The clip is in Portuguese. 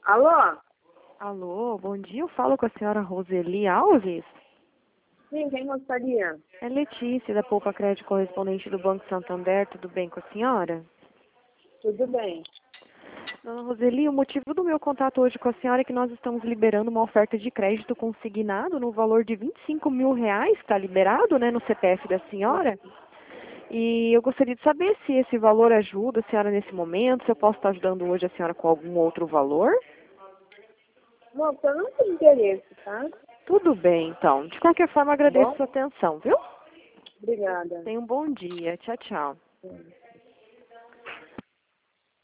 Alô? Alô, bom dia. Eu falo com a senhora Roseli Alves. Sim, quem gostaria? É Letícia, da Poupa Crédito, correspondente do Banco Santander. Tudo bem com a senhora? Tudo bem. Dona Roseli, o motivo do meu contato hoje com a senhora é que nós estamos liberando uma oferta de crédito consignado no valor de R$ 25.000, que está liberado, né, no CPF da senhora. E eu gostaria de saber se esse valor ajuda a senhora nesse momento, se eu posso estar ajudando hoje a senhora com algum outro valor. Moça, eu não tenho interesse, tá? Tudo bem, então. De qualquer forma, Tá agradeço a bom? sua atenção, viu? Obrigada. Tenha um bom dia. Tchau, tchau. Sim.